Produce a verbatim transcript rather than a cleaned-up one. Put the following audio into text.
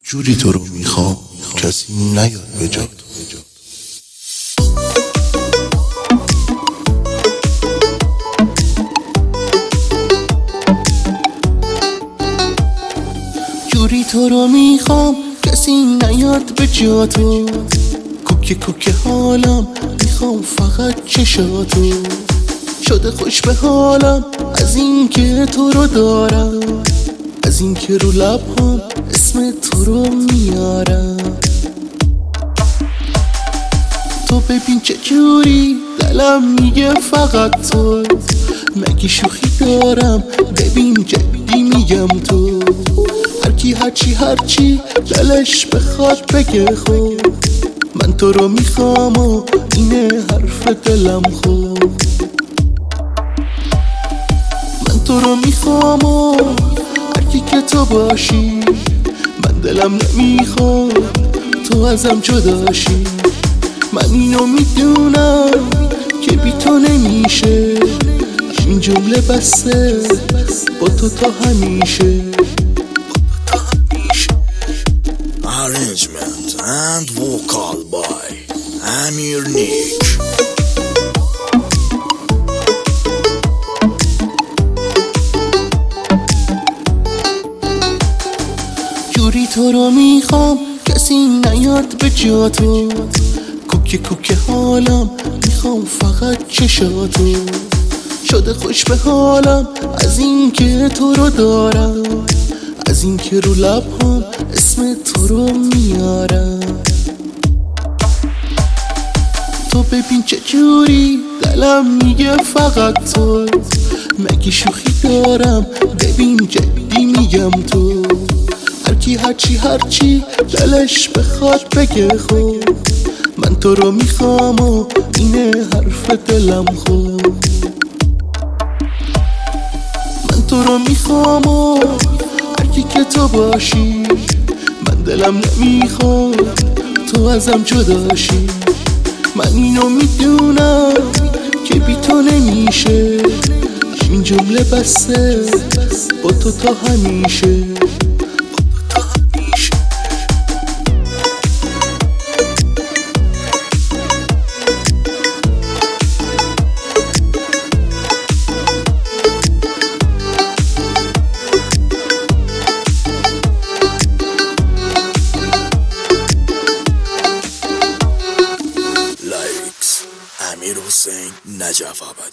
جوری تو رو میخوام کسی نیاد به جا تو. جوری تو رو میخوام کسی نیاد به جا تو. کوکه کوکه حالم میخوام فقط چشاتو. شده خوش به حالم از این که تو رو دارم، از این که رو لبام اسم تو رو میارم. تو ببین چه جوری دلم میگه فقط تو. مگه شوخی دارم ببین جدی میگم تو. هرکی هرچی هرچی دلش بخواد بگه خود، من تو رو میخوام و اینه حرف دلم خود. من تو رو میخوام و هرکی که تو باشی، من دلم نمیخواد تو ازم جداشی. من اینو میدونم که بی تو نمیشه، این جمله بسه با تو تا همیشه. Arrangement and vocal by Amir Nick. جوری تو رو میخوام کسی نیاد به جا تو. کوکه کوکه حالم میخوام فقط چشاتو. شده خوش به حالم از این که تو رو دارم، از این که رو لبام اسم تو رو میارم. تو ببین چه جوری دلم میگه فقط تو. مگه شوخی دارم ببین جدی میگم تو. هرکی هرچی هرچی دلش بخواد بگه خود، من تو رو میخوام و اینه حرف دلم خود. من تو رو میخوام و هرکی که تو باشی، من دلم نمیخواد تو ازم جداشی. من اینو میدونم که بی تو نمیشه، این جمله بسه با تو تا همیشه. Amir Hussein Najaf Abadi.